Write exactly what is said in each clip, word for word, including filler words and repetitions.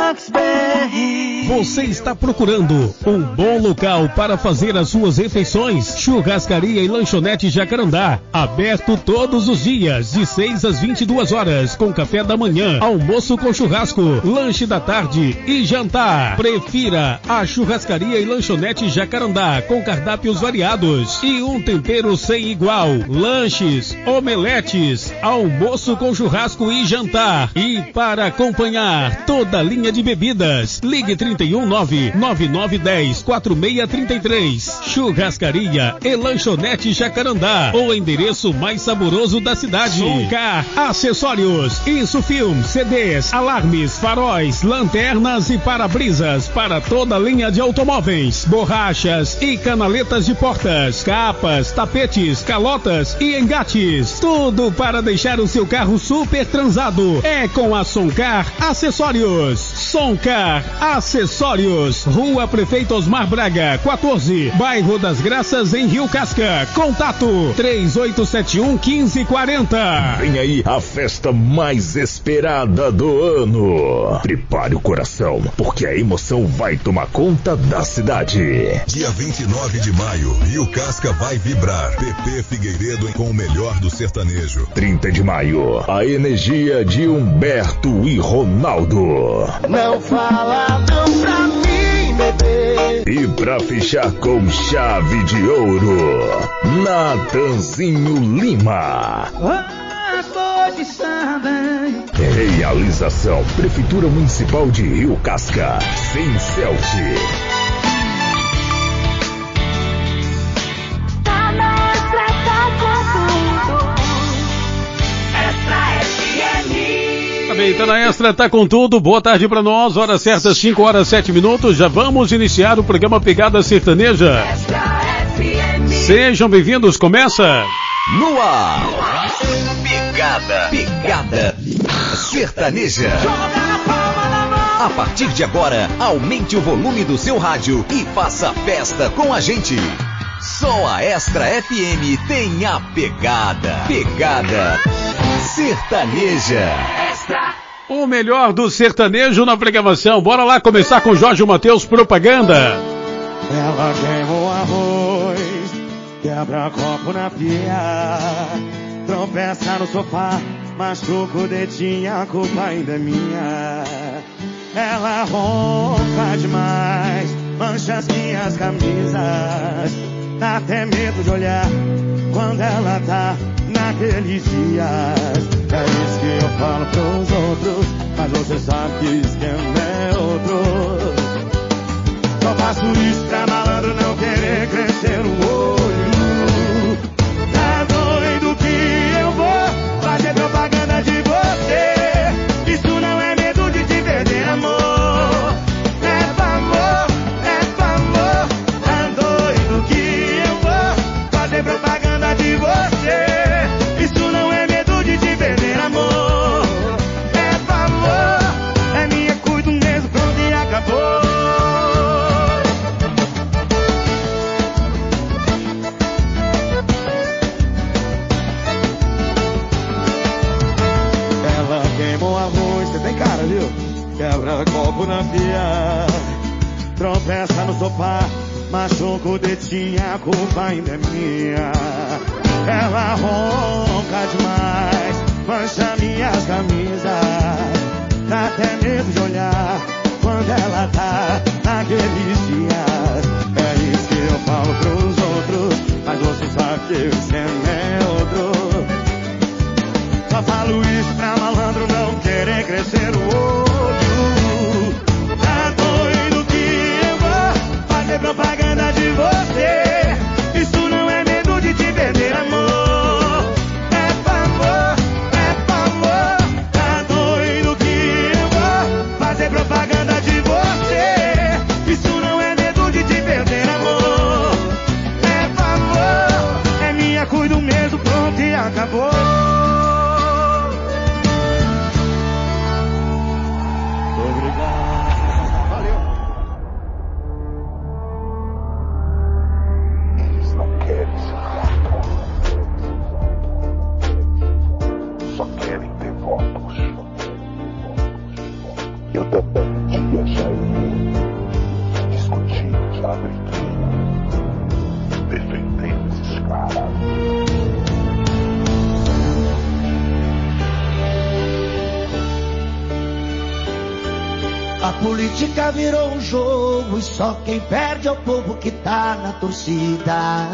Max B R. Você está procurando um bom local para fazer as suas refeições? Churrascaria e Lanchonete Jacarandá, aberto todos os dias, de seis às vinte e duas horas, com café da manhã, almoço com churrasco, lanche da tarde e jantar. Prefira a Churrascaria e Lanchonete Jacarandá, com cardápios variados e um tempero sem igual. Lanches, omeletes, almoço com churrasco e jantar. E para acompanhar toda a linha de bebidas, ligue trinta e um nove nove nove um zero quatro seis três três. Churrascaria e Lanchonete Jacarandá, o endereço mais saboroso da cidade. Soncar Acessórios, Insufilm, C Ds, alarmes, faróis, lanternas e para-brisas para toda a linha de automóveis, borrachas e canaletas de portas, capas, tapetes, calotas e engates. Tudo para deixar o seu carro super transado. É com a Soncar Acessórios. Soncar Acessórios, Rua Prefeito Osmar Braga, quatorze, Bairro das Graças, em Rio Casca. Contato três oito sete um, um cinco quatro zero. Vem aí a festa mais esperada do ano. Prepare o coração, porque a emoção vai tomar conta da cidade. Dia vinte e nove de maio, Rio Casca vai vibrar. Pepe Figueiredo com o melhor do sertanejo. trinta de maio, a energia de Humberto e Ronaldo. Não fala não pra mim, bebê. E pra fechar com chave de ouro, Natanzinho Lima. Gosto de samba. Realização Prefeitura Municipal de Rio Casca, sem Celti. Tá na Extra, tá com tudo. Extra F M. Tá bem, tá na Extra, tá com tudo. Boa tarde pra nós, hora certa, cinco horas, sete minutos. Já vamos iniciar o programa Pegada Sertaneja. Extra F M. Sejam bem-vindos, começa no ar. Pegada, pegada sertaneja. A partir de agora, aumente o volume do seu rádio e faça festa com a gente. Só a Extra F M tem a pegada, pegada sertaneja. Extra. o melhor do sertanejo na programação. Bora lá começar com Jorge Mateus Propaganda. Ela queima o arroz, quebra copo na pia, tropeça no sofá, machuca o dedinho, a culpa ainda é minha. Ela ronca demais, mancha as minhas camisas, dá até medo de olhar quando ela tá naqueles dias. É isso que eu falo pros outros, mas você sabe que o esquema é outro. Só faço isso pra malandro não querer crescer o olho. Tá doido que eu vou fazer propaganda de você. Isso não é medo de te perder, amor. É pra amor, é pra amor. Tá doido que eu vou fazer propaganda de você. Isso não é medo de te perder, amor. É pra amor, é minha, cuido mesmo, pronto e acabou. Quebra copo na pia, tropeça no sofá, machuca o dedinho, a culpa ainda é minha. Ela ronca demais, mancha minhas camisas, dá até medo de olhar quando ela tá naqueles dias. É isso que eu falo pros outros, mas você sabe que o esquema é outro. Só falo isso pra malandro não querer crescer o olho. Tá doido que eu vou fazer propaganda de você. Isso não é medo de te perder, amor. É pra amor, é pra amor. Tá doido que eu vou fazer propaganda de você. dia já errei, discuti, já briguei, defendendo esses caras. A política virou um jogo e só quem perde é o povo que tá na torcida.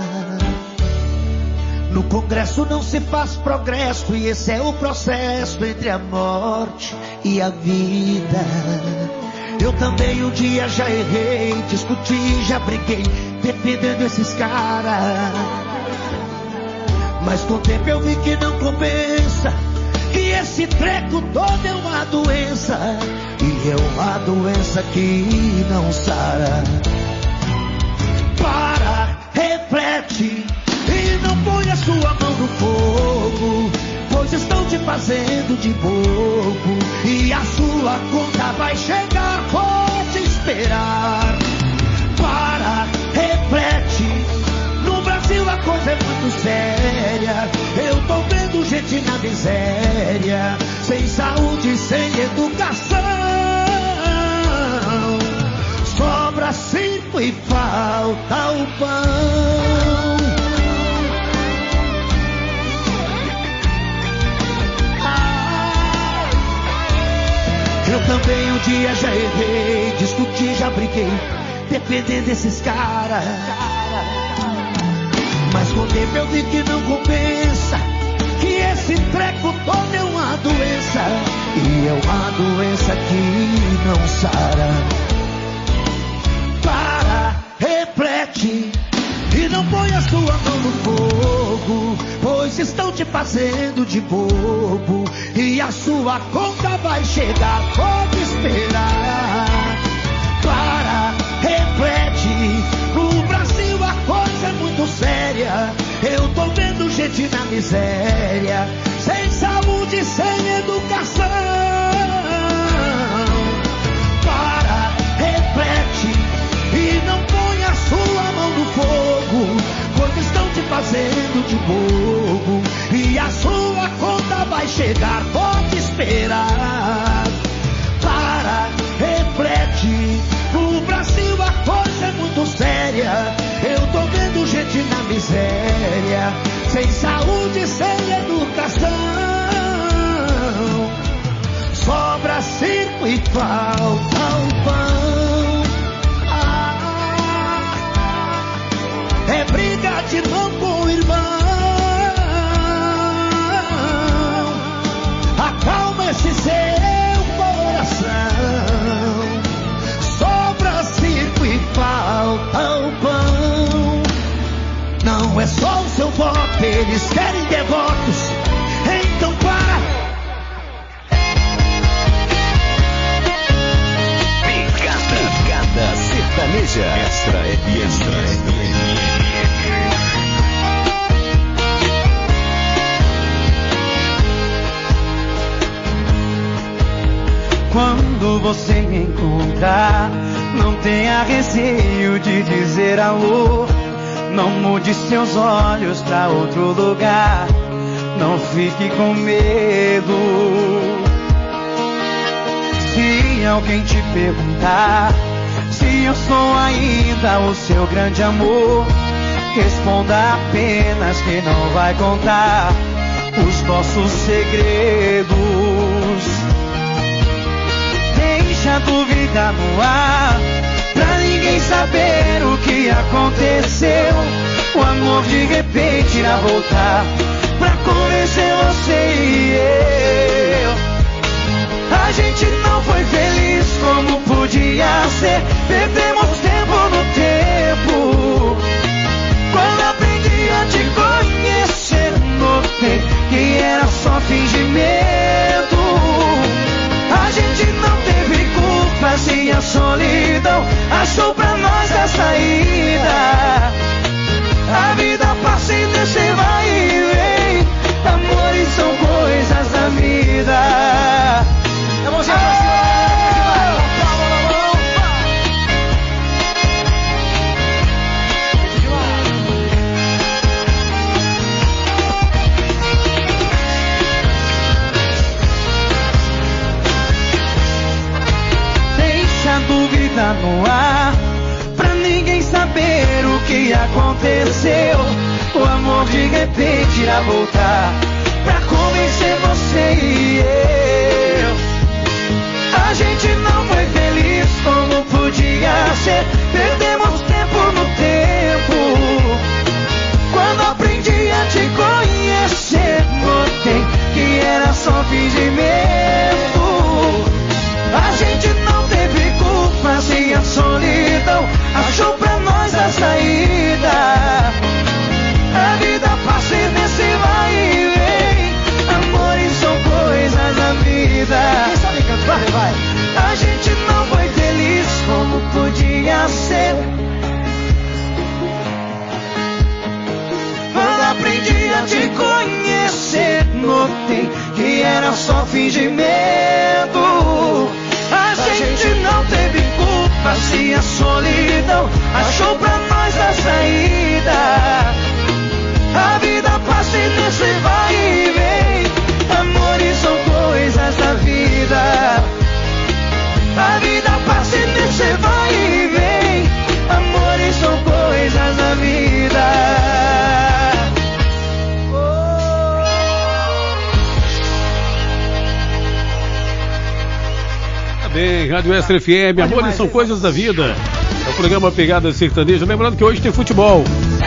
No Congresso não se faz progresso e esse é o processo entre a morte e a vida. Eu também um dia já errei, discuti, já briguei, defendendo esses caras. Mas com o tempo eu vi que não compensa, que esse treco todo é uma doença, e é uma doença que não sara. Para, reflete e não põe a sua mão no fogo, pois estão te fazendo de bobo, e a sua conta vai chegar, pode esperar. Para, reflete, no Brasil a coisa é muito séria. Eu tô vendo gente na miséria, sem saúde, sem educação. Sobra cinco e falta o pão. Eu também um dia já errei, discuti, já briguei, dependendo desses caras. Mas com o tempo eu vi que não compensa, que esse treco todo é uma doença, e é uma doença que não sara. Para, reflete e não põe a sua mão no fogo, pois estão te fazendo de bobo, e a sua conta vai chegar, pode esperar. Para, reflete, no Brasil a coisa é muito séria. Eu tô vendo gente na miséria, sem saúde, sem educação. Para, reflete e não põe a sua mão no fogo, pois estão te fazendo de bobo, e a sua conta vai chegar, pode esperar. Para, reflete, no Brasil a coisa é muito séria. Eu tô vendo gente na miséria, sem saúde, sem educação. Sobra circo e falta o pão. Ah, é briga de irmão com irmão. Acalma esse seu coração. Sobra circo e falta o pão. Não é só o seu voto, eles querem devotos. Então para. Picada, picada sertaneja. Extra F M. Extra F M. Quando você me encontrar, não tenha receio de dizer alô. Não mude seus olhos pra outro lugar, não fique com medo. Se alguém te perguntar se eu sou ainda o seu grande amor, responda apenas que não vai contar os nossos segredos. Deixa a dúvida no ar, pra ninguém saber o que aconteceu. O amor de repente irá voltar pra convencer você e eu. A gente não foi feliz como podia ser, perdemos tempo no tempo. Quando aprendi a te conhecer, notei que era só fingimento. A gente não teve culpa se a solidão achou pra nós a saída. A vida passa e desce, vai e vem. Amores são coisas da vida. Vamos lá, dúvida no ar, pra ninguém saber o que aconteceu. O amor de repente irá voltar pra convencer você e eu. A gente não foi feliz como podia ser. Perdemos tempo no tempo. Quando aprendi a te conhecer, notei que era só fingimento. A gente não teve culpa se a solidão achou pra nós a saída. A vida passa e nesse vai e vem. Amores são coisas da vida. Quem sabe cantar, vai. A gente não foi feliz como podia ser. Quando aprendi a te conhecer, notei que era só fingimento. A gente não teve culpa se a solidão achou pra nós a saída. A vida passa e nesse vai e vem. Amores são coisas da vida. A vida passa e nesse vai e vem. Amores são coisas da vida. Tá bem, Rádio Extra F M, amores são coisas da vida. É o programa Pegada Sertaneja. Lembrando que hoje tem futebol.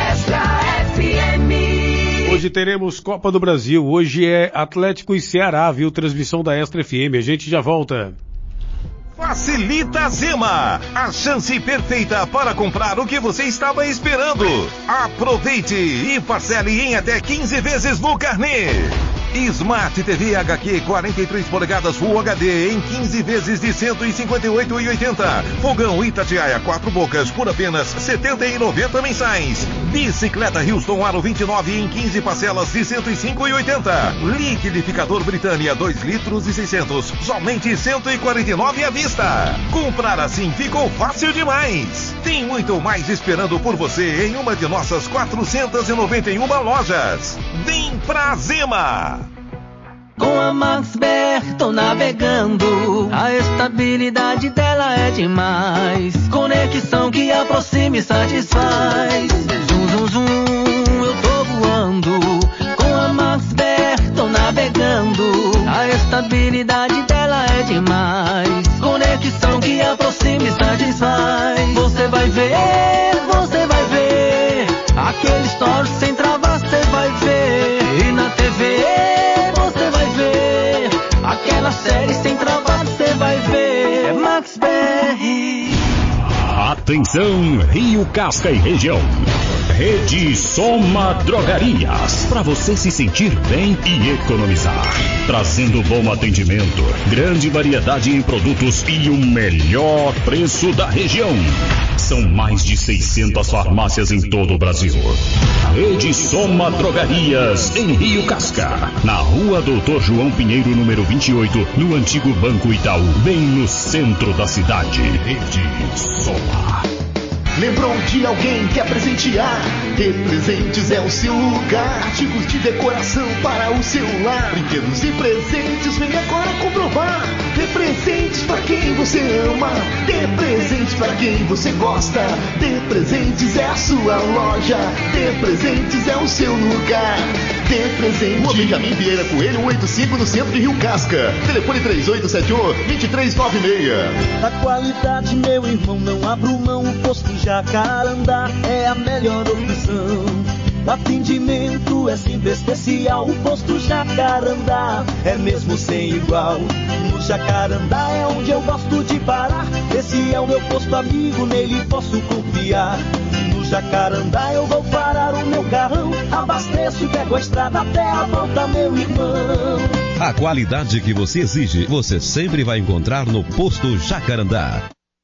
Hoje teremos Copa do Brasil. Hoje é Atlético e Ceará, viu? Transmissão da Extra F M. A gente já volta. Facilita Zema, a chance perfeita para comprar o que você estava esperando. Aproveite e parcele em até quinze vezes no carnê. Smart T V H Q quarenta e três polegadas Full H D em quinze vezes de cento e cinquenta e oito reais e oitenta centavos. Fogão Itatiaia quatro bocas por apenas setenta e noventa mensais. Bicicleta Houston Aro vinte e nove em quinze parcelas de cento e cinco reais e oitenta centavos. Liquidificador Britânia dois litros e seiscentos, somente cento e quarenta e nove reais à vista. Comprar assim ficou fácil demais. Tem muito mais esperando por você em uma de nossas quatrocentas e noventa e uma lojas. Vem pra Zema! Com a Max B R tô navegando, a estabilidade dela é demais. Conexão que aproxima e satisfaz. Zum, zum, zum, eu tô voando. Com a Max B R tô navegando, a estabilidade dela é demais. Conexão que aproxima e satisfaz. Você vai ver, você vai ver aquele story sem travar, você vai ver. E na T V aquela série sem trabalho, você vai ver. É Max B R. Atenção, Rio Casca e região. Rede Soma Drogarias, para você se sentir bem e economizar. Trazendo bom atendimento, grande variedade em produtos e o melhor preço da região. São mais de seiscentas farmácias em todo o Brasil. Rede Soma Drogarias, em Rio Casca, na rua Doutor João Pinheiro, número vinte e oito, no antigo Banco Itaú, bem no centro da cidade. Rede Soma. Lembrou de alguém que quer presentear? De Presentes é o seu lugar. Artigos de decoração para o seu lar. Brinquedos e presentes, vem agora comprovar. Dê presentes para quem você ama. Dê presentes para quem você gosta. Dê Presentes é a sua loja. Dê Presentes é o seu lugar. Dê Presente. Rua Benjamin Vieira Coelho, oitenta e cinco, no centro de Rio Casca. Telefone três oito sete um, dois três nove seis. A qualidade, meu irmão, não abro mão. O posto Jacarandá é a melhor opção. O atendimento é simples, especial. O posto Jacarandá é mesmo sem igual. No Jacarandá é onde eu gosto de parar. Esse é o meu posto amigo, nele posso confiar. No Jacarandá eu vou parar o meu carrão. Abasteço e pego a estrada até a volta, meu irmão. A qualidade que você exige, você sempre vai encontrar no posto Jacarandá.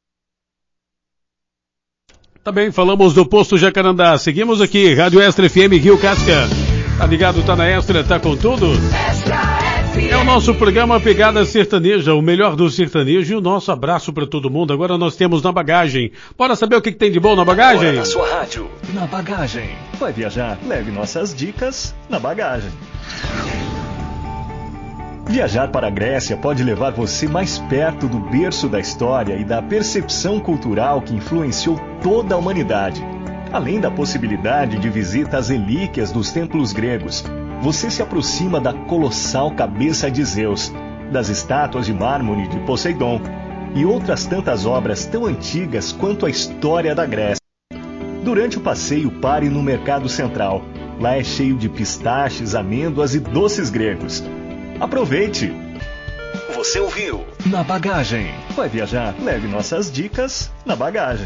Tá bem, falamos do posto Jacarandá. Seguimos aqui, Rádio Extra F M Rio Casca. Tá ligado, tá na Extra, tá com tudo? É o nosso programa Pegada Sertaneja, o melhor do sertanejo, e o nosso abraço pra todo mundo. Agora nós temos na bagagem. Bora saber o que, que tem de bom na bagagem? Agora na sua rádio, na bagagem. Vai viajar? Leve nossas dicas na bagagem. Viajar para a Grécia pode levar você mais perto do berço da história e da percepção cultural que influenciou toda a humanidade. Além da possibilidade de visita às relíquias dos templos gregos, você se aproxima da colossal cabeça de Zeus, das estátuas de mármore de Poseidon e outras tantas obras tão antigas quanto a história da Grécia. Durante o passeio, pare no Mercado Central. Lá é cheio de pistaches, amêndoas e doces gregos. Aproveite! Você ouviu Na Bagagem. Vai viajar? Leve nossas dicas na bagagem.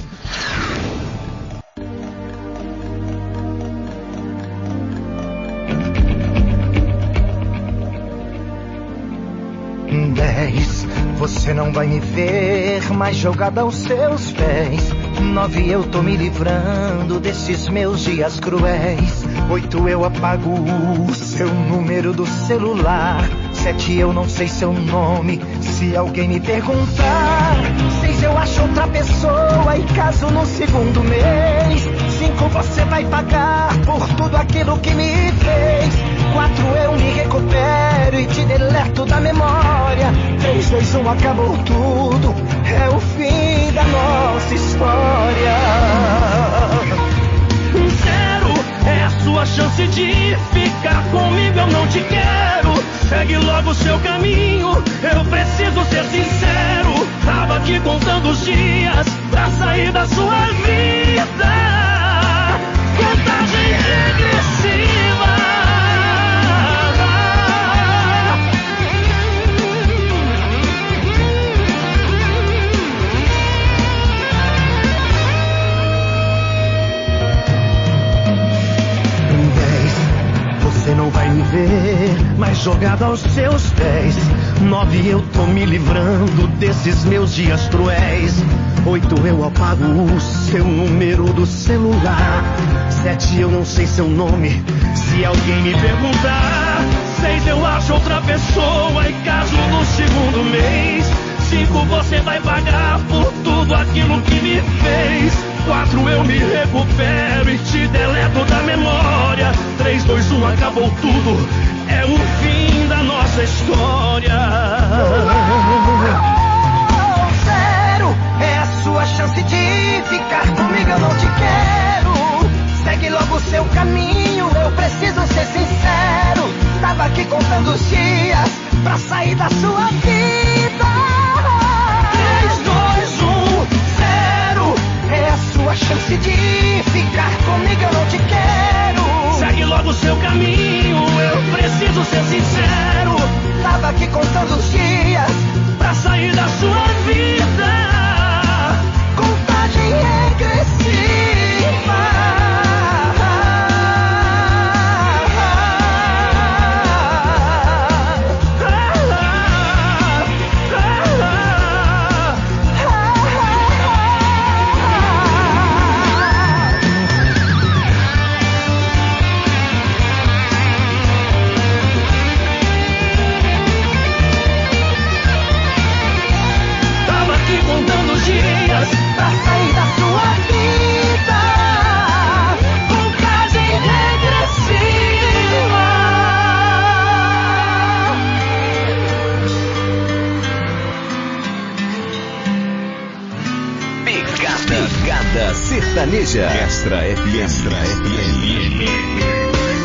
Dez, você não vai me ver mais jogada aos seus pés. Nove, eu tô me livrando desses meus dias cruéis. Oito, eu apago o seu número do celular. Sete, eu não sei seu nome, se alguém me perguntar. Seis, eu acho outra pessoa e caso no segundo mês. Cinco, você vai pagar por tudo aquilo que me fez. Quatro, eu me recupero e te deleto da memória. Três, dois, um, acabou tudo, é o fim da nossa história. Zero é a sua chance de ficar comigo, eu não te quero. Segue logo o seu caminho, eu preciso ser sincero. Tava aqui contando os dias pra sair da sua vida. Contagem regressiva. Você não vai me ver mais jogada aos seus pés. Nove, eu tô me livrando desses meus dias cruéis. Oito, eu apago o seu número do celular. Sete, eu não sei seu nome, se alguém me perguntar. Seis, eu acho outra pessoa e caso no segundo mês. Cinco, você vai pagar por tudo aquilo que me fez. Quatro, eu me recupero e te deleto da memória. Três, dois, um, acabou tudo, é o fim da nossa história. Zero é a sua chance de ficar comigo, eu não te quero. Segue logo o seu caminho, eu preciso ser sincero. Tava aqui contando os dias pra sair da sua vida. Três, dois, um, zero é a sua chance de ficar comigo, eu não te quero. Segue logo o seu caminho, eu preciso ser sincero. Tava aqui contando os dias pra sair da sua vida. Contagem regressiva. Pra sair da sua vida, contagem regressiva. Pegada, Pegada Sertaneja. Extra F M. Extra F M.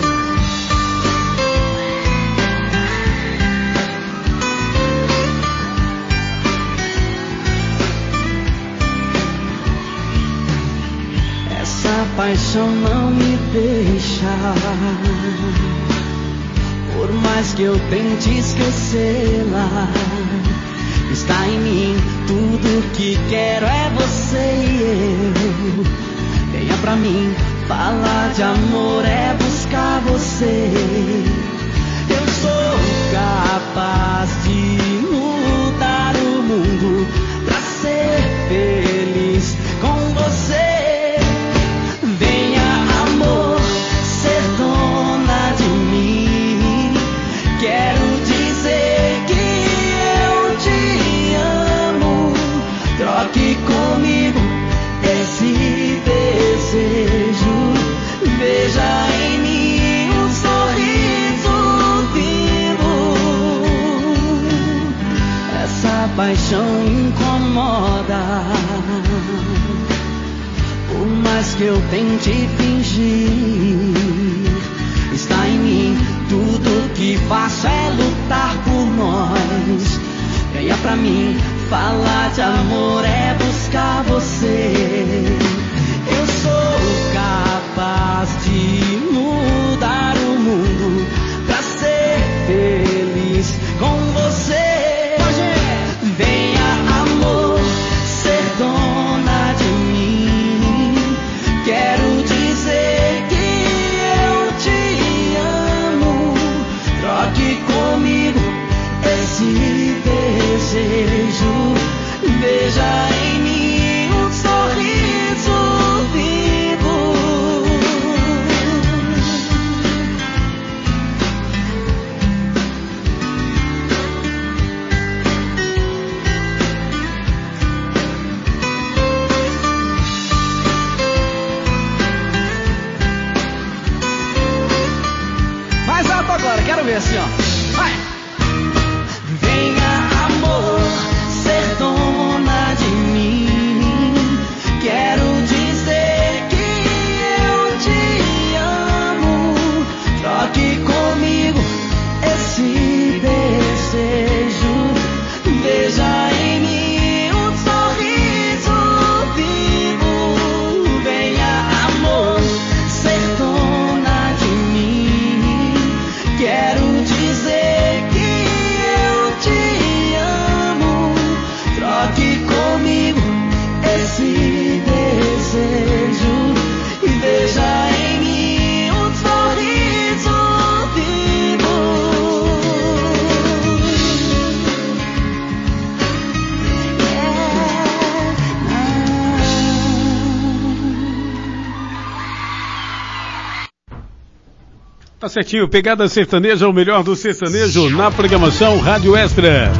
Paixão não me deixa. Por mais que eu tente esquecê-la, está em mim. Tudo que quero é você e eu. Venha pra mim, falar de amor é buscar você. Eu sou capaz de mudar o mundo pra ser feliz com você. Quero dizer que eu te amo. Troque comigo esse desejo. Veja em mim um sorriso. que eu tente fingir, está em mim. Tudo que faço é lutar por nós. Venha pra mim, falar de amor é buscar você. Eu sou capaz de mudar o mundo pra ser feliz com você. Venha, amor, ser dona de mim. Quero dizer que eu te amo. Troque comigo esse desejo. Veja em mim um sorriso vivo. Mais alto agora, quero ver assim, ó. Vai! Venha, amor, ser dona de mim. Quero dizer que eu te amo. Troque comigo esse desejo. Veja em mim um sorriso vivo. Venha, amor, ser dona de mim. Quero dizer que eu te amo. Troque comigo esse desejo e veja em mim um sorriso vivo. Tá certinho, Pegada Sertaneja, o melhor do sertanejo na programação Rádio Extra.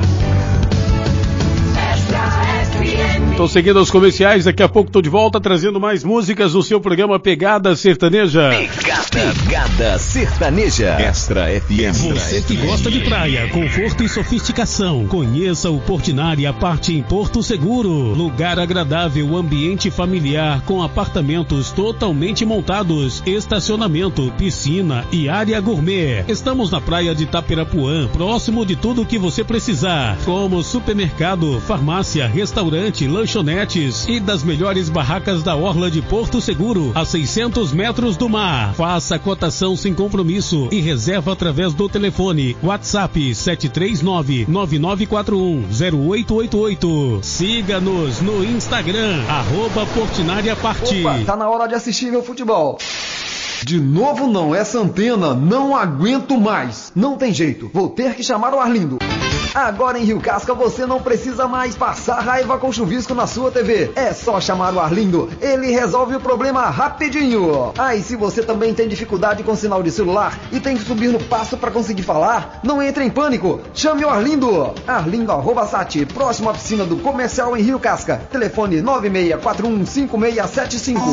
Estou seguindo os comerciais, daqui a pouco estou de volta trazendo mais músicas no seu programa Pegada Sertaneja. Pegada, Pegada Sertaneja. Extra F M. Você que gosta de praia, conforto e sofisticação, conheça o Portinari Parte em Porto Seguro. Lugar agradável, ambiente familiar com apartamentos totalmente montados, estacionamento, piscina e área gourmet. Estamos na praia de Itapirapuã, próximo de tudo o que você precisar, como supermercado, farmácia, restaurante, lanchonetes e das melhores barracas da orla de Porto Seguro, a seiscentos metros do mar. Faça a cotação sem compromisso e reserva através do telefone WhatsApp sete três nove, nove nove quatro um, zero oito oito oito. Siga-nos no Instagram, arroba Portinari Parte. Opa, tá na hora de assistir meu futebol. De novo não, essa antena não aguento mais. Não tem jeito, vou ter que chamar o Arlindo. Agora em Rio Casca você não precisa mais passar raiva com chuvisco na sua T V. É só chamar o Arlindo, ele resolve o problema rapidinho. Ah, e se você também tem dificuldade com sinal de celular e tem que subir no passo para conseguir falar, não entre em pânico, chame o Arlindo. Arlindo arroba Sat, próximo à piscina do Comercial em Rio Casca. Telefone nove seis quatro um, cinco seis sete cinco.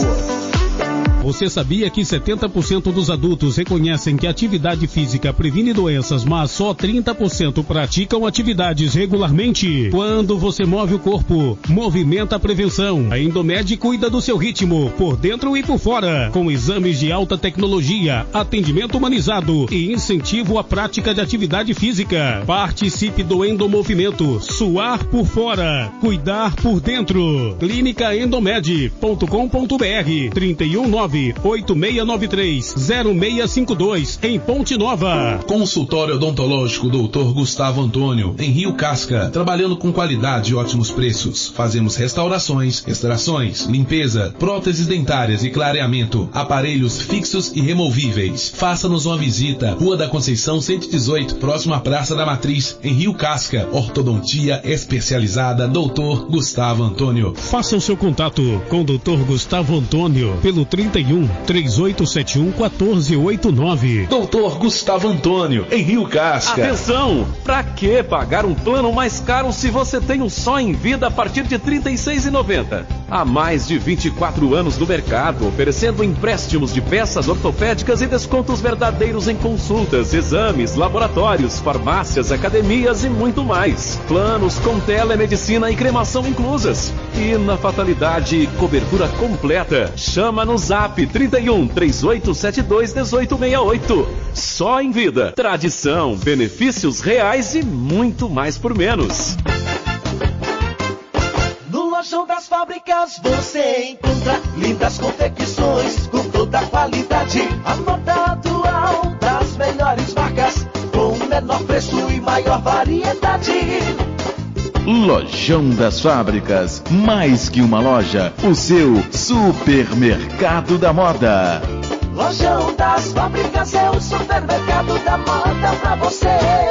Você sabia que setenta por cento dos adultos reconhecem que a atividade física previne doenças, mas só trinta por cento praticam atividades regularmente? Quando você move o corpo, movimenta a prevenção. A Endomed cuida do seu ritmo, por dentro e por fora, com exames de alta tecnologia, atendimento humanizado e incentivo à prática de atividade física. Participe do Endomovimento. Suar por fora, cuidar por dentro. clínica endomed ponto com ponto br trinta e um nove oito seis nove três zero seis cinco dois em Ponte Nova. Consultório odontológico doutor Gustavo Antônio, em Rio Casca, trabalhando com qualidade e ótimos preços. Fazemos restaurações, extrações, limpeza, próteses dentárias e clareamento, aparelhos fixos e removíveis. Faça-nos uma visita, Rua da Conceição cento e dezoito, próximo à Praça da Matriz, em Rio Casca. Ortodontia especializada doutor Gustavo Antônio. Faça o seu contato com o doutor Gustavo Antônio pelo trinta trinta e um, três oito sete um, um quatro oito nove. Doutor Gustavo Antônio, em Rio Casca. Atenção! Pra que pagar um plano mais caro se você tem um só em vida a partir de trinta e seis reais e noventa centavos? Há mais de vinte e quatro anos no mercado, oferecendo empréstimos de peças ortopédicas e descontos verdadeiros em consultas, exames, laboratórios, farmácias, academias e muito mais. Planos com telemedicina e cremação inclusas. E na fatalidade, cobertura completa. Chama no zap trinta e um, três oito sete dois, um oito seis oito. Só em vida. Tradição, benefícios reais e muito mais por menos. No Lojão das Fábricas você encontra lindas confecções com toda a qualidade. A moda atual das melhores marcas com o menor preço e maior variedade. Lojão das Fábricas, mais que uma loja, o seu supermercado da moda. Lojão das Fábricas é o supermercado da moda pra você.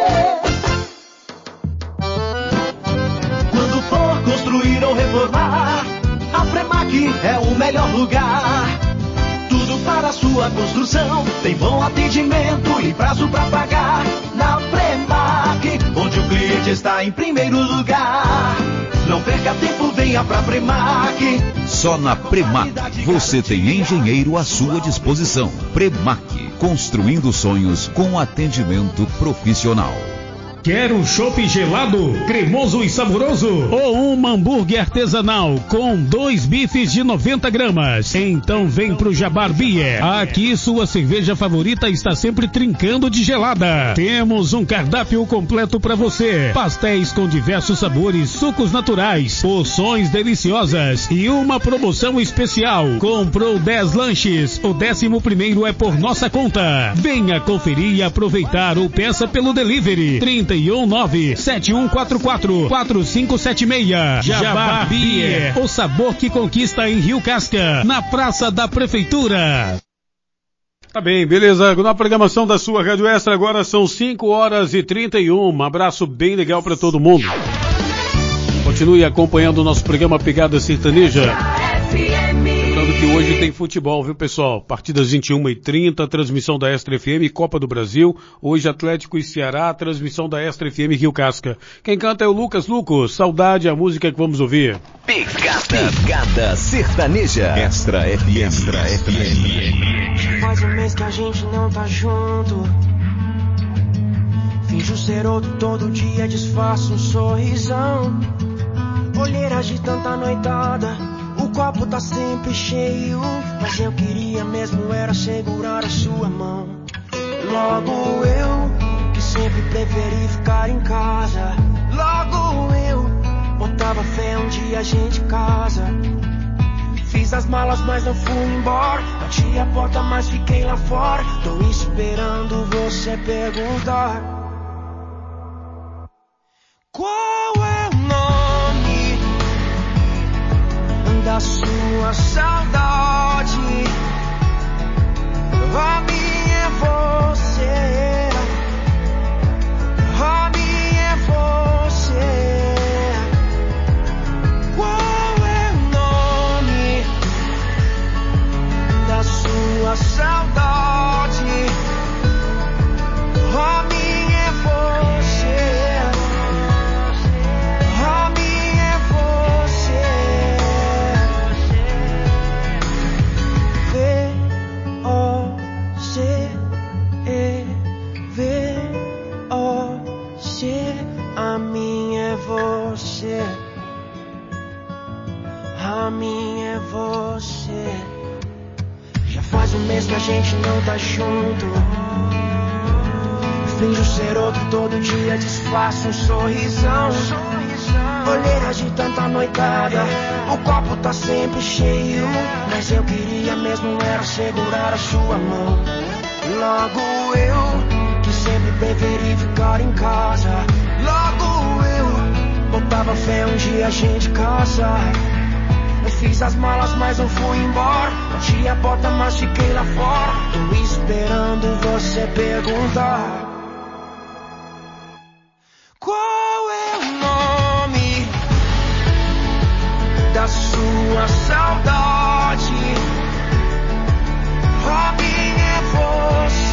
Quando for construir ou reformar, a Premac é o melhor lugar. Tudo para a sua construção, tem bom atendimento e prazo pra pagar. Na Premac, onde o cliente está em primeiro lugar. Não perca tempo, venha pra Premac. Só na Premac você tem engenheiro à sua disposição. Premac, construindo sonhos com atendimento profissional. Quer um chopp gelado, cremoso e saboroso? Ou um hambúrguer artesanal com dois bifes de noventa gramas? Então vem pro Jabar Beer. Aqui sua cerveja favorita está sempre trincando de gelada. Temos um cardápio completo para você. Pastéis com diversos sabores, sucos naturais, porções deliciosas e uma promoção especial. Comprou dez lanches, o décimo primeiro é por nossa conta. Venha conferir e aproveitar ou peça pelo delivery. trinta e um, nove sete um quatro quatro, quatro cinco sete seis. Jabar Beer, o sabor que conquista em Rio Casca, na Praça da Prefeitura. Tá bem, beleza. Na programação da sua Rádio Extra agora são cinco horas e trinta e um. Um abraço bem legal para todo mundo. Continue acompanhando o nosso programa Pegada Sertaneja. Lembrando que hoje tem futebol, viu, pessoal? Partidas vinte e uma e trinta, transmissão da Extra F M, Copa do Brasil. Hoje Atlético e Ceará, transmissão da Extra F M Rio Casca. Quem canta é o Lucas Luco. Saudade, a música que vamos ouvir. Pegada, Pegada Sertaneja. Extra F M. Extra F M. Faz um mês que a gente não tá junto. Finjo ser outro todo dia, disfarço um sorrisão. Olheiras de tanta noitada, o copo tá sempre cheio. Mas eu queria mesmo era segurar a sua mão. Logo eu, que sempre preferi ficar em casa. Logo eu, botava fé um dia a gente casa. Fiz as malas mas não fui embora. Bati a porta mas fiquei lá fora. Tô esperando você perguntar. Qual é o nome da sua saudade? A minha é você. A minha é você. Qual é o nome da sua saudade? A minha é você. A minha é você. V O C E V O C. A minha é você. A minha é você. Já faz um mês que a gente não tá junto. Finjo ser outro todo dia, disfarço um sorrisão. Olheiras de tanta noitada, o copo tá sempre cheio. Mas eu queria mesmo era segurar a sua mão. Logo eu, que sempre preferi ficar em casa. Logo eu, botava fé um dia a gente casa. Eu fiz as malas mas não fui embora. Bati a porta mas fiquei lá fora. Tô esperando você perguntar. Qual é o nome da sua saudade?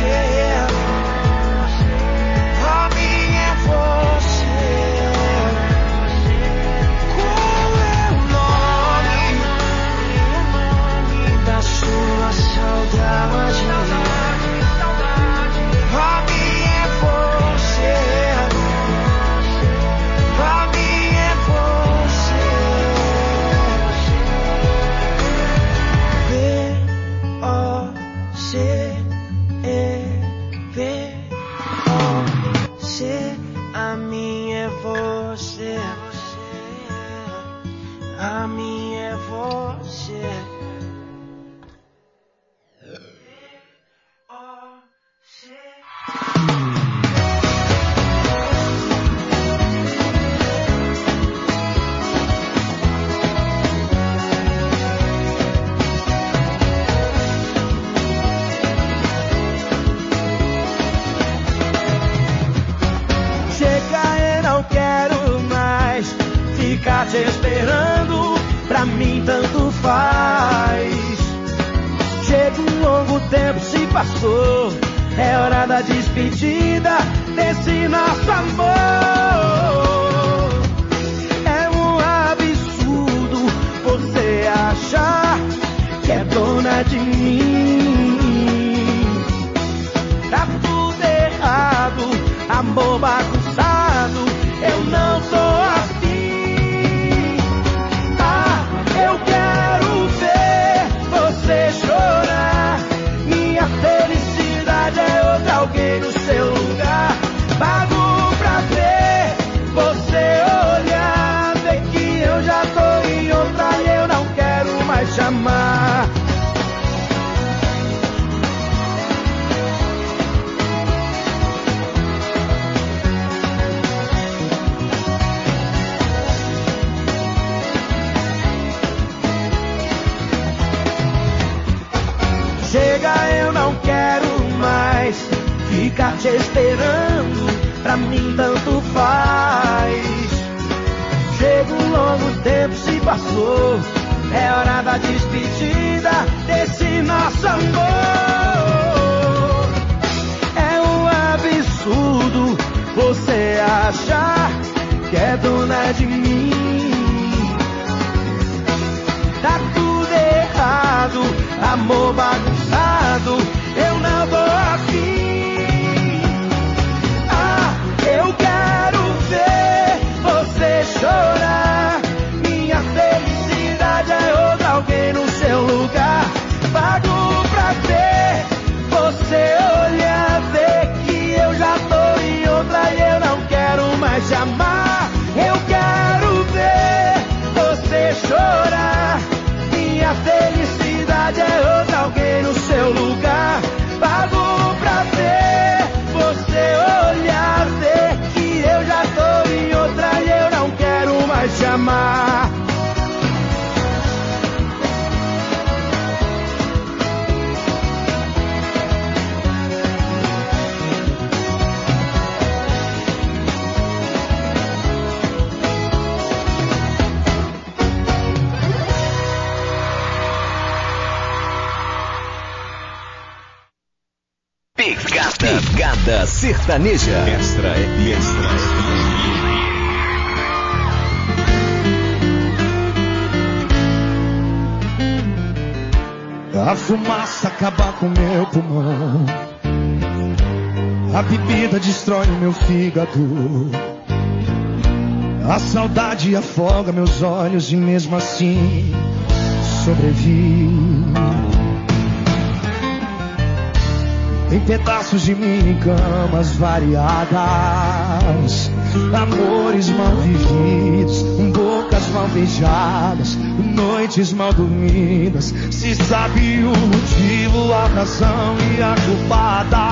Pra mim é você. Qual é o nome da sua saudade? Pra mim é você. Pra mim é você. V O C E V O C. A minha é você. A minha é você. Chega, eu não quero mais ficar te esperando. Pra mim tanto faz. Chega, um longo tempo se passou. É hora da despedida desse nosso amor. É um absurdo você achar que é dona de mim. Tá tudo errado, amor bagunçado, eu não tô afim. Ah, eu quero ver você chorar. Minha felicidade é outra alguém no seu lugar. Pago pra ver você olhar, ver que eu já tô em outra e eu não quero mais chamar. Chega, eu não quero mais ficar te esperando. Pra mim tanto faz. Chega, um longo tempo se passou. É hora da despedida desse nosso amor. É um absurdo você achar que é dona de mim. Tá tudo errado, amor bagunçado, eu não tô afim. Ah, eu quero ver você chorar. Minha felicidade é outra alguém no seu lugar. Pago pra ver você olhar, ver que eu já tô em outra e eu não quero mais te amar. Eu quero ver você chorar. Minha felicidade é outra alguém no seu lugar. Pago pra ver você olhar, ver que eu já tô em outra e eu não quero mais te amar. Pegada, pegada sertaneja. Extra é extra. A fumaça acaba com meu pulmão. A bebida destrói o meu fígado. A saudade afoga meus olhos e mesmo assim sobrevivo. Tem pedaços de mim em camas variadas, amores mal vividos, bocas mal beijadas, noites mal dormidas. Se sabe o motivo, a razão e a culpada.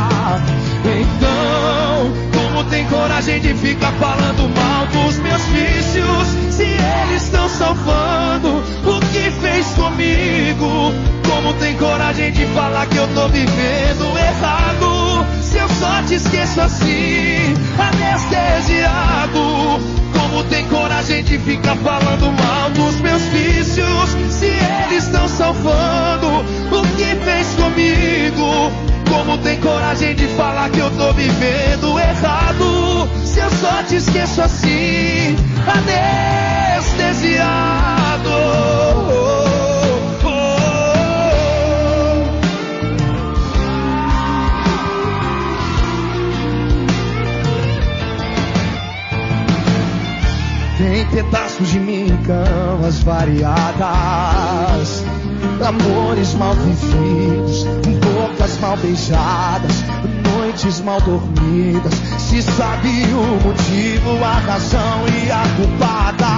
Então, como tem coragem de ficar falando mal dos meus vícios, se eles estão salvando o que fez comigo? Como tem coragem de falar que eu tô vivendo errado, se eu só te esqueço assim, anestesiado? Como tem coragem de ficar falando mal dos meus vícios, se eles estão salvando o que fez comigo? Como tem vivendo errado. Se eu só te esqueço assim, anestesiado. Tem pedaços de mim, camas variadas, amores mal vividos, bocas mal beijadas, noites mal dormidas. Se sabe o motivo, a razão e a culpada.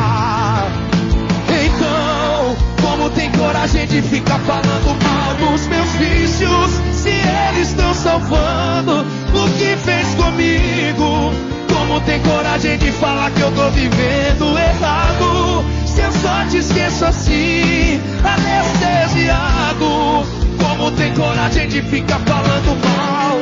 Então, como tem coragem de ficar falando mal dos meus vícios, se eles estão salvando o que fez comigo? Como tem coragem de falar que eu tô vivendo errado? Se eu só te esqueço assim, anestesiado. Como tem coragem de ficar falando mal?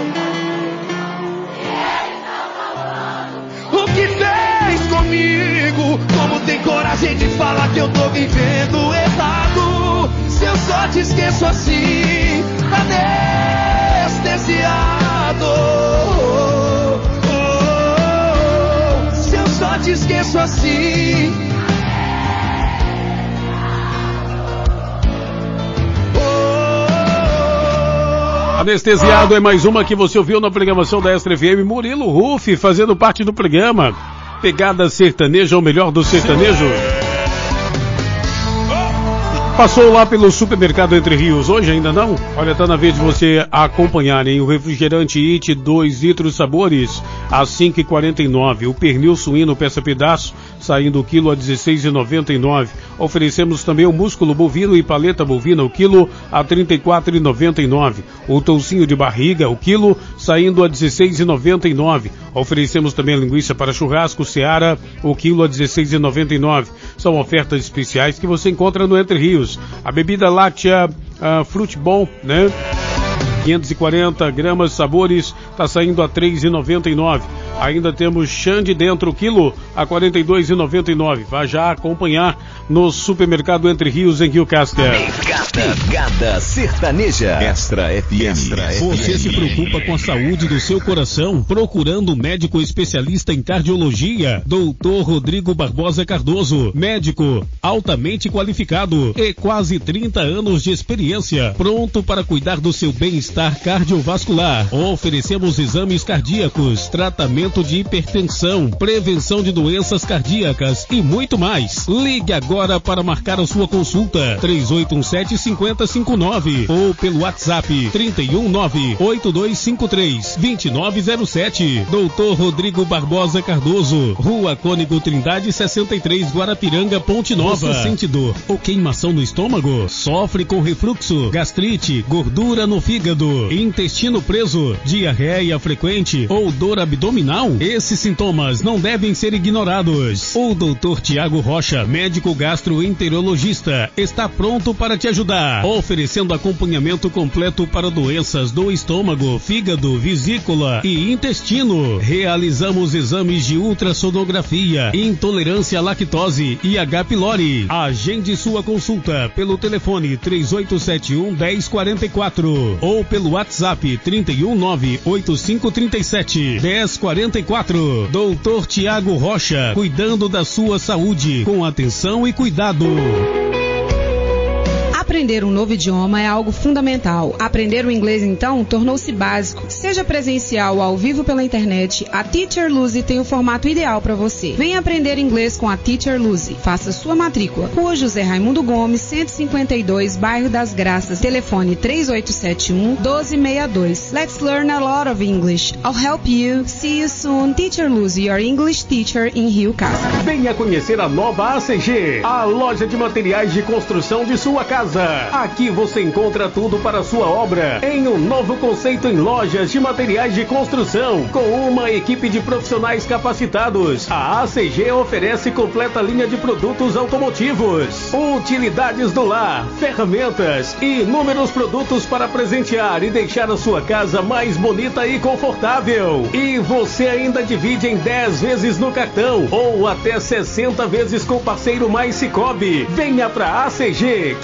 O que fez comigo? Como tem coragem de falar que eu tô vivendo errado? Se eu só te esqueço assim, anestesiado. Só te esqueço assim. Anestesiado é mais uma que você ouviu na programação da Extra F M. Murilo Ruff fazendo parte do programa Pegada Sertaneja, o melhor do sertanejo. Passou lá pelo supermercado Entre Rios hoje? Ainda não? Olha, tá na vez de você acompanhar, hein? O refrigerante It dois litros sabores a cinco reais e quarenta e nove centavos. O pernil suíno peça pedaço saindo o quilo a dezesseis reais e noventa e nove centavos. Oferecemos também o músculo bovino e paleta bovina o quilo a trinta e quatro reais e noventa e nove centavos. O toucinho de barriga o quilo saindo a dezesseis reais e noventa e nove centavos. Oferecemos também a linguiça para churrasco Seara o quilo a dezesseis reais e noventa e nove centavos. São ofertas especiais que você encontra no Entre Rios. A bebida láctea uh, Fruit Bom, né? quinhentos e quarenta gramas sabores, está saindo a três reais e noventa e nove centavos. Ainda temos Xande dentro, quilo a quarenta e dois reais e noventa e nove centavos. Vá já acompanhar no supermercado Entre Rios, em Rio Casca. Pegada, pegada sertaneja. Extra F M. Extra Você F M. se preocupa com a saúde do seu coração? Procurando um médico especialista em cardiologia? doutor Rodrigo Barbosa Cardoso. Médico altamente qualificado e quase trinta anos de experiência. Pronto para cuidar do seu bem-estar cardiovascular. Oferecemos exames cardíacos, tratamento de hipertensão, prevenção de doenças cardíacas e muito mais. Ligue agora para marcar a sua consulta. três oito um sete, cinco zero cinco nove ou pelo WhatsApp trinta e um, nove oito dois cinco três, dois nove zero sete. doutor Rodrigo Barbosa Cardoso, Rua Cônigo Trindade sessenta e três, Guarapiranga, Ponte Nova. Você sente dor ou queimação no estômago? Sofre com refluxo, gastrite, gordura no fígado, intestino preso, diarreia frequente ou dor abdominal? Esses sintomas não devem ser ignorados. O doutor Tiago Rocha, médico gastroenterologista, está pronto para te ajudar, oferecendo acompanhamento completo para doenças do estômago, fígado, vesícula e intestino. Realizamos exames de ultrassonografia, intolerância à lactose e H. pylori. Agende sua consulta pelo telefone três oito sete um, um zero quatro quatro ou pelo WhatsApp trinta e um, nove oito cinco três sete, um zero quatro quatro. doutor Tiago Rocha, cuidando da sua saúde com atenção e cuidado. Aprender um novo idioma é algo fundamental. Aprender o inglês, então, tornou-se básico. Seja presencial ou ao vivo pela internet, a Teacher Luzy tem o formato ideal para você. Venha aprender inglês com a Teacher Luzy. Faça sua matrícula. Rua José Raimundo Gomes, cento e cinquenta e dois, Bairro das Graças. Telefone três oito sete um, um dois seis dois. Let's learn a lot of English. I'll help you. See you soon. Teacher Luzy, your English teacher in Rio Casca. Venha conhecer a nova A C G, a loja de materiais de construção de sua casa. Aqui você encontra tudo para a sua obra em um novo conceito em lojas de materiais de construção com uma equipe de profissionais capacitados. A A C G oferece completa linha de produtos automotivos, utilidades do lar, ferramentas e inúmeros produtos para presentear e deixar a sua casa mais bonita e confortável. E você ainda divide em dez vezes no cartão ou até sessenta vezes com o parceiro Mais Cicobi. Venha para A C G, que dá melhor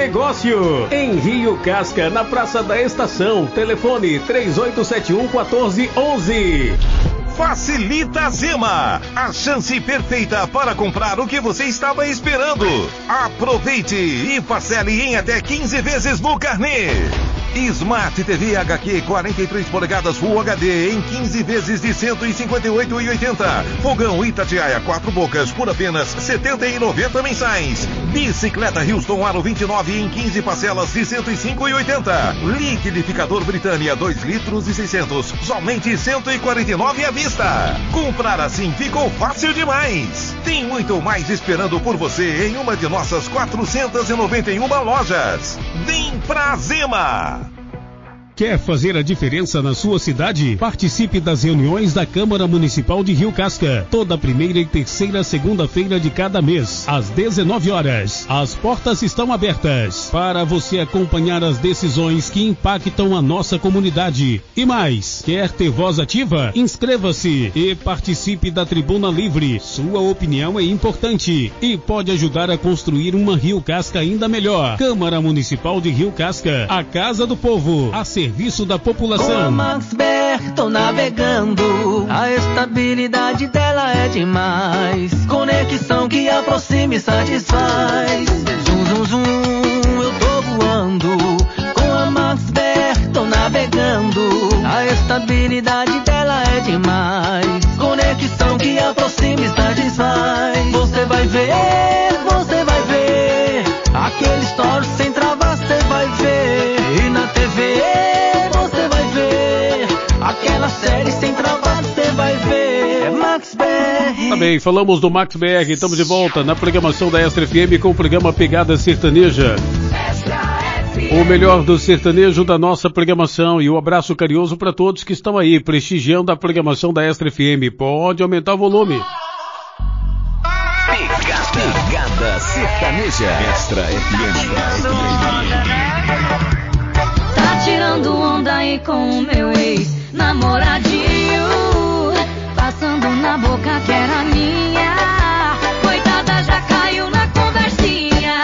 negócio. Em Rio Casca, na Praça da Estação. Telefone três oito sete um, um quatro um um. Facilita Zema, a chance perfeita para comprar o que você estava esperando. Aproveite e parcele em até quinze vezes no carnê. Smart T V H Q quarenta e três polegadas Full H D em quinze vezes de cento e cinquenta e oito reais e oitenta centavos. Fogão Itatiaia quatro bocas por apenas setenta e noventa reais mensais. Bicicleta Houston Aro vinte e nove em quinze parcelas de cento e cinco reais e oitenta centavos. Liquidificador Britânia dois litros e seiscentos, somente cento e quarenta e nove reais à vista. Comprar assim ficou fácil demais. Tem muito mais esperando por você em uma de nossas quatrocentas e noventa e uma lojas. Vem pra Zema! Quer fazer a diferença na sua cidade? Participe das reuniões da Câmara Municipal de Rio Casca, toda primeira e terceira segunda-feira de cada mês, às dezenove horas. As portas estão abertas para você acompanhar as decisões que impactam a nossa comunidade. E mais, quer ter voz ativa? Inscreva-se e participe da Tribuna Livre. Sua opinião é importante e pode ajudar a construir uma Rio Casca ainda melhor. Câmara Municipal de Rio Casca, a Casa do Povo, a serviço da população. Com a Maxber tô navegando, a estabilidade dela é demais. Conexão que aproxima e satisfaz. Zum, zum, zum, eu tô voando. Com a Maxber tô navegando, a estabilidade dela é demais. Conexão que aproxima e satisfaz. Você vai ver, você vai ver aquele story sem travas, você vai ver. E na T V aquela série sem trabalho, você vai ver. É Max B R. Tá bem, falamos do Max B R. Estamos de volta na programação da Extra F M com o programa Pegada Sertaneja. O melhor do sertanejo da nossa programação. E um abraço carinhoso para todos que estão aí prestigiando a programação da Extra F M. Pode aumentar o volume. Pegada, Pegada Sertaneja. Extra F M. Tá tirando onda aí com o meu ex namoradinho, passando na boca que era minha. Coitada, já caiu na conversinha.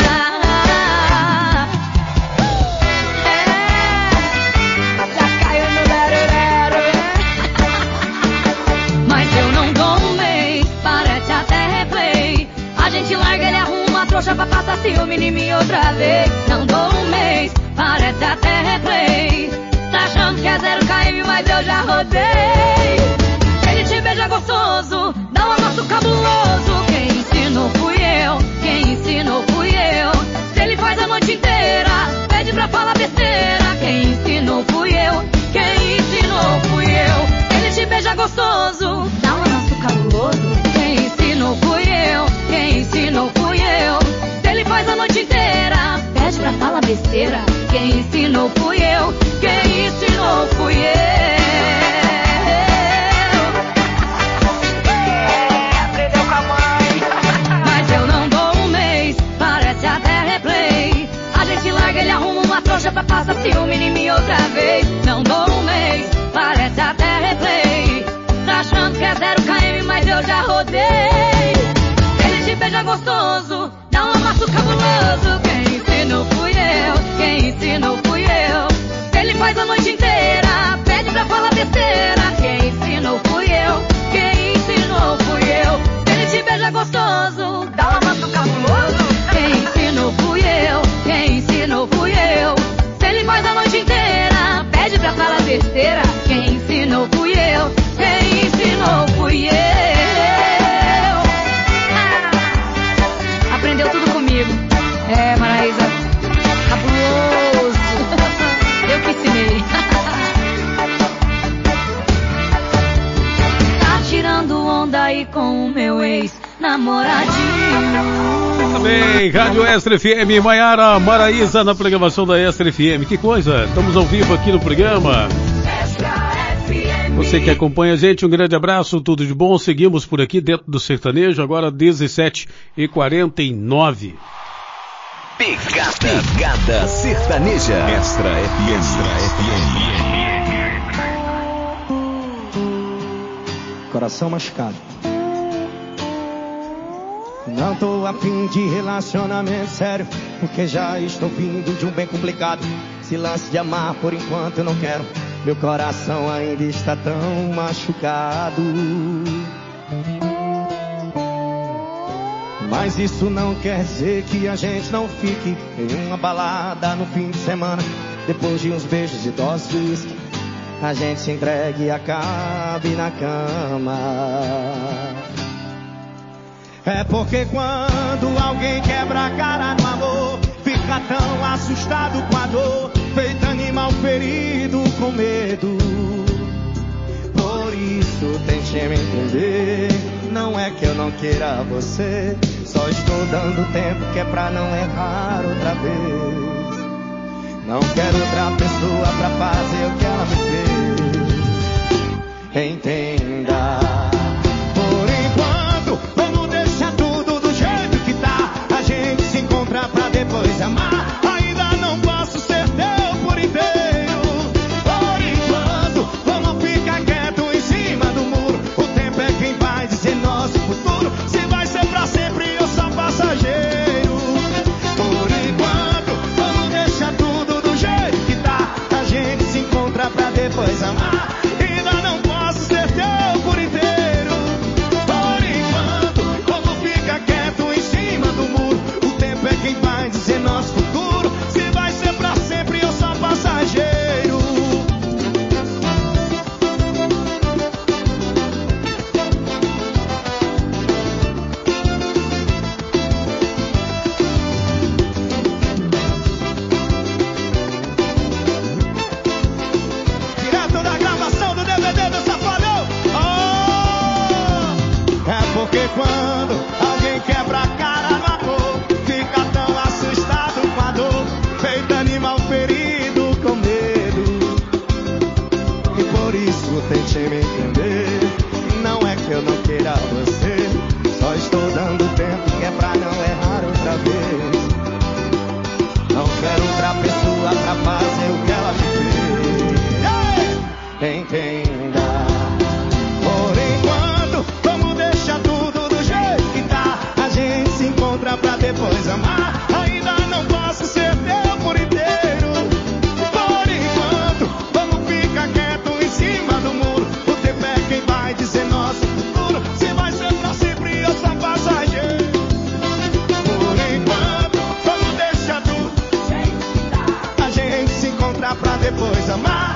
É, já caiu no lero-lero. Mas eu não dou um mês, parece até replay. A gente larga, ele arruma a trouxa pra passar ciúme em mim outra vez. Não dou um mês, parece até replay. Tá achando que é zero km, mas eu já rodei. Ele te beija gostoso, dá um amasso cabuloso. Quem ensinou fui eu, quem ensinou fui eu. Se ele faz a noite inteira, pede pra falar besteira. Quem ensinou fui eu, quem ensinou fui eu. Ele te beija gostoso, dá um amasso cabuloso. Quem ensinou fui eu, quem ensinou fui eu. Se ele faz a noite inteira, pede pra falar besteira. Quem ensinou fui eu, quem ensinou fui eu. Aprendeu com a mãe. Mas eu não dou um mês, parece até replay. A gente larga, ele arruma uma trouxa pra passar ciúme em mim outra vez. Não dou um mês, parece até replay. Tá achando que é zero km, mas eu já rodei. Ele te beija gostoso, dá um amasso cabuloso. Quem ensinou fui eu, quem ensinou fui eu. Ele faz a noite inteira, pede pra falar besteira. Quem ensinou fui eu, quem ensinou fui eu. Ele te beija gostoso, dá um amasso cabuloso. Quem ensinou fui eu, quem ensinou fui eu. Se ele faz a noite inteira, pede pra falar besteira. Quem ensinou fui eu, quem ensinou fui eu. Ah, aprendeu tudo comigo. É, Maraísa, cabuloso. Eu que ensinei. Tá tirando onda aí com o meu ex-namoradinho. Tá bem, Rádio Extra F M, Maiara, Maraísa na programação da Extra F M. Que coisa, estamos ao vivo aqui no programa. Você que acompanha a gente, um grande abraço, tudo de bom. Seguimos por aqui dentro do sertanejo, agora dezessete e quarenta e nove. Pegada, Pegada Sertaneja. Extra F M. Extra F M. Coração machucado. Não tô afim de relacionamento sério, porque já estou vindo de um bem complicado. Esse lance de amar por enquanto eu não quero. Meu coração ainda está tão machucado. Mas isso não quer dizer que a gente não fique em uma balada no fim de semana. Depois de uns beijos e doses de uísque, a gente se entregue e acabe na cama. É porque quando alguém quebra a cara no amor, fica tão assustado com a dor, feito animal ferido com medo. Por isso tente me entender, não é que eu não queira você, só estou dando tempo que é pra não errar outra vez. Não quero outra pessoa pra fazer o que ela me fez. Entenda. Por enquanto, vamos deixar tudo do jeito que tá. A gente se encontra pra depois amar. Ainda não posso ser teu por inteiro. Por enquanto, vamos ficar quieto em cima do muro. O tempo é quem vai dizer nosso futuro, se vai ser pra sempre ou só passageiro. Por enquanto, vamos deixar tudo do jeito que tá. A gente se encontra pra depois amar. Ainda não posso ser teu por inteiro. Por enquanto, vamos ficar quieto em cima do muro. O tempo é quem vai dizer nosso futuro, se vai ser pra sempre ou só passageiro. Direto da gravação do D V D do Safadão. Oh! É porque quando alguém quebra a cara no amor, fica tão assustado com a dor, feito animal ferido com medo. E por isso tente me entender, não é que eu não queira você, só estou dando tempo que é pra não errar outra vez. Não quero outra pessoa pra fazer o que ela me fez. Entenda. Por enquanto, vamos deixar tudo do jeito que tá. A gente se encontra pra depois amar. Ainda não posso ser teu por inteiro. Por enquanto, vamos ficar quieto em cima do muro. O tempo é quem vai dizer nosso futuro, se vai ser pra sempre ou só passageiro. Por enquanto, vamos deixar tudo do jeito que tá. A gente se encontra pra depois amar.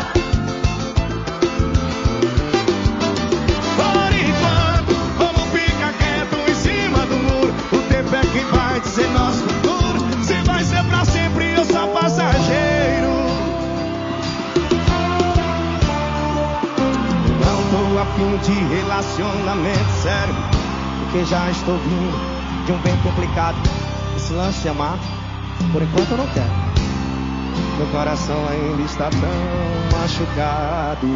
Por enquanto, vamos ficar quieto em cima do muro. O tempo é quem vai dizer nosso futuro, se vai ser pra sempre ou só passageiro. Não tô afim de relacionamento sério, porque já estou vindo de um bem complicado. Esse lance de amar, por enquanto eu não quero. Meu coração ainda está tão machucado.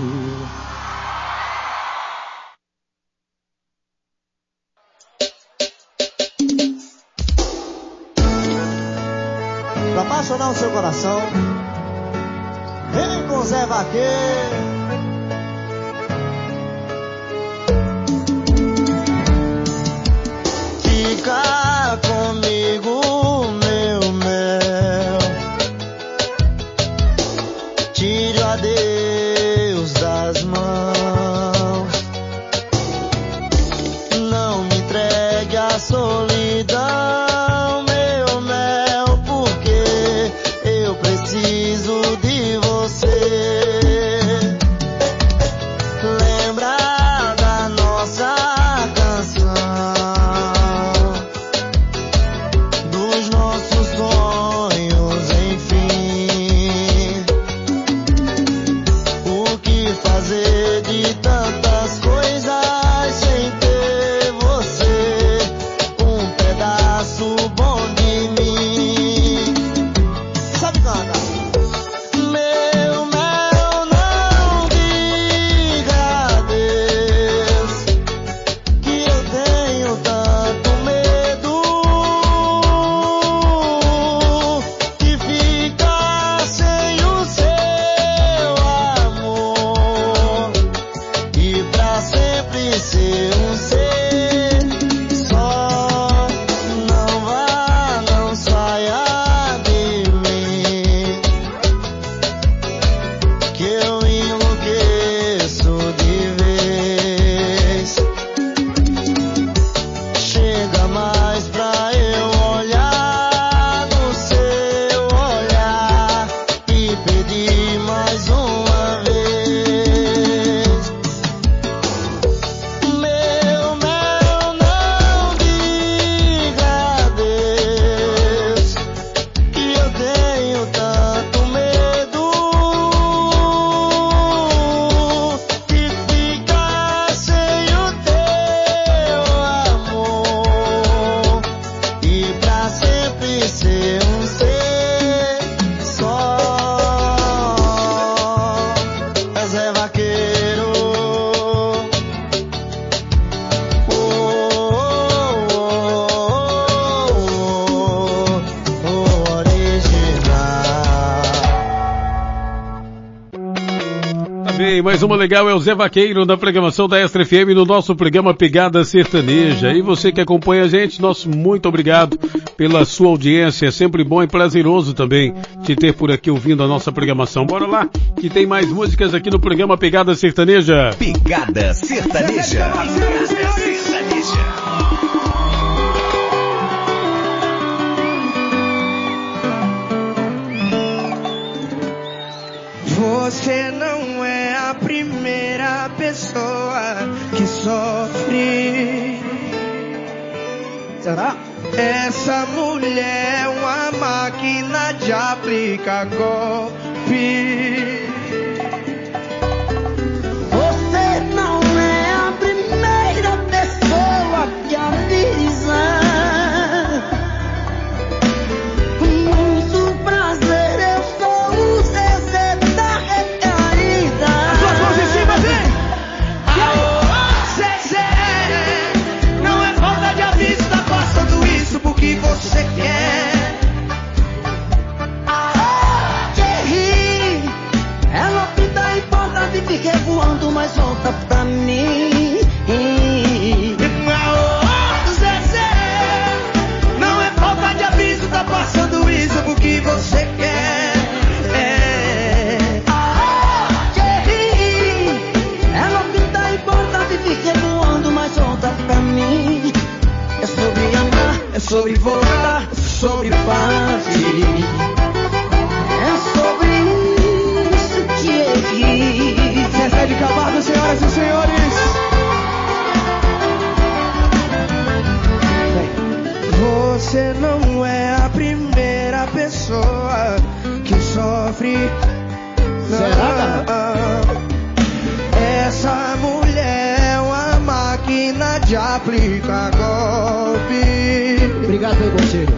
Pra apaixonar o seu coração, vem com Zé Vaqueiro. Fica comigo, meu mel. Tire o adeus das mãos. Não me entregue a solidão, meu mel, porque eu preciso de você. bem, mais uma legal é o Zé Vaqueiro na programação da Extra F M no nosso programa Pegada Sertaneja. E você que acompanha a gente, nosso muito obrigado pela sua audiência. É sempre bom e prazeroso também te ter por aqui ouvindo a nossa programação. Bora lá, que tem mais músicas aqui no programa Pegada Sertaneja. Pegada Sertaneja. Você não é a primeira pessoa que sofre. Será? Essa mulher é uma máquina de aplicar golpe. Você não é a primeira pessoa que avisa. Que você quer. Ah, Thierry, ela pinta e porta e fica voando, mas volta pra mim. Ah, Zezé, não é falta de aviso, tá passando isso porque você quer. É. Ah, Thierry, ela pinta e porta e fica voando, mas volta pra mim. É sobre amar, é sobre voltar, é sobre partir. É sobre isso que eu vi. Zezé de Camargo, senhoras e senhores. Você não é a primeira pessoa que sofre. Será, essa mulher é uma máquina de aplicar golpe. Obrigado pelo conselho.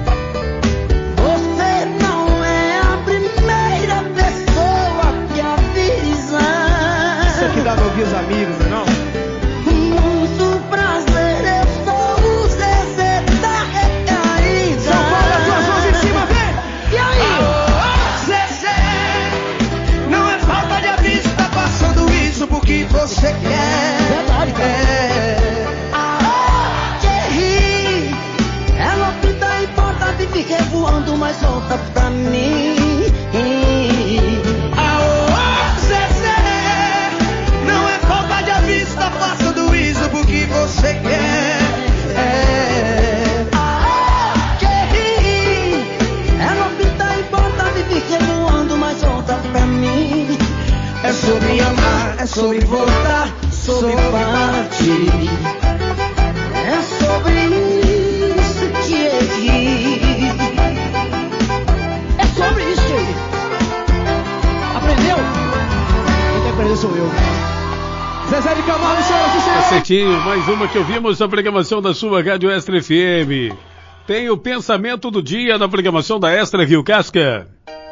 Você não é a primeira pessoa que avisa. Isso aqui dá pra ouvir os amigos, não? Muito prazer, eu sou o Zezé da Recaída. São Paulo, as duas mãos em cima, vem! E aí? Oh, Zezé, não é falta de aviso, tá passando isso porque você quer. Verdade, cara. É. Ah, Thierry, ela pinta e porta e fica voando, mas volta pra mim. Ah, Zezé, não é falta de aviso, tá passando isso porque você quer. É. Ah, Thierry, ela pinta e porta e fica voando, mas volta pra mim. É sobre amar, é sobre voltar, sobre partir. É sobre isso que eu vi. É sobre isso que eu vi. Aprendeu? Quem tem que aprender sou eu. Zezé de Camargo, senhoras e senhores. Acertinho, mais uma que ouvimos na programação da sua Rádio Extra F M. Tem o pensamento do dia na programação da Extra Rio Casca.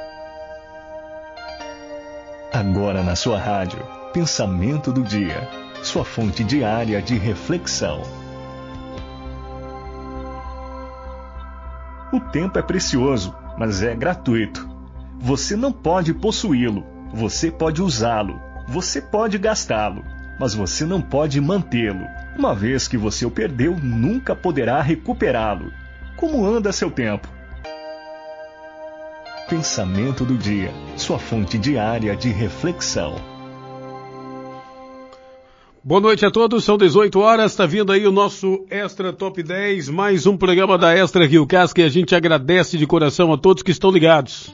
Agora na sua rádio, pensamento do dia, sua fonte diária de reflexão. O tempo é precioso, mas é gratuito. Você não pode possuí-lo, você pode usá-lo, você pode gastá-lo, mas você não pode mantê-lo. Uma vez que você o perdeu, nunca poderá recuperá-lo. Como anda seu tempo? Pensamento do dia, sua fonte diária de reflexão. Boa noite a todos, são dezoito horas, está vindo aí o nosso Extra Top dez, mais um programa da Extra Rio Casca e a gente agradece de coração a todos que estão ligados.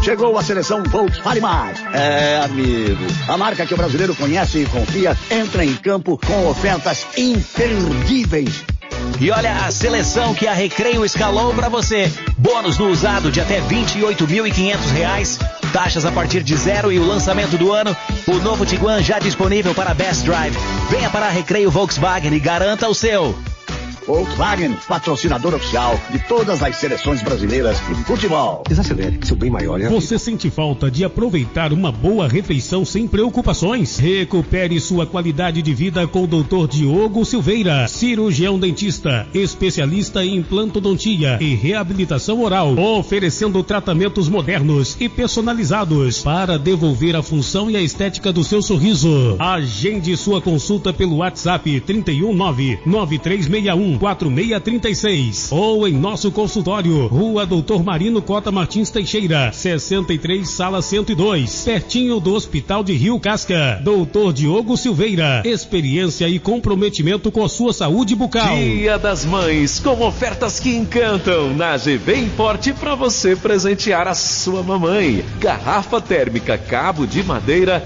Chegou a seleção Volkswagen Mais. É, amigo, a marca que o brasileiro conhece e confia entra em campo com ofertas imperdíveis. E olha a seleção que a Recreio escalou para você. Bônus no usado de até vinte e oito mil e quinhentos reais. Taxas a partir de zero e o lançamento do ano. O novo Tiguan já disponível para Best Drive. Venha para a Recreio Volkswagen e garanta o seu. Volkswagen, patrocinador oficial de todas as seleções brasileiras de futebol. Desacelere, seu bem maior é a Você sente falta de aproveitar uma boa refeição sem preocupações? Recupere sua qualidade de vida com o doutor Diogo Silveira, cirurgião dentista, especialista em implantodontia e reabilitação oral, oferecendo tratamentos modernos e personalizados para devolver a função e a estética do seu sorriso. Agende sua consulta pelo WhatsApp trinta e um nove nove três seis um quatro seis três seis ou em nosso consultório, Rua Doutor Marino Cota Martins Teixeira, sessenta e três, sala cento e dois, pertinho do Hospital de Rio Casca. doutor Diogo Silveira, experiência e comprometimento com a sua saúde bucal. Dia das Mães, com ofertas que encantam na G V Importe para você presentear a sua mamãe. Garrafa térmica cabo de madeira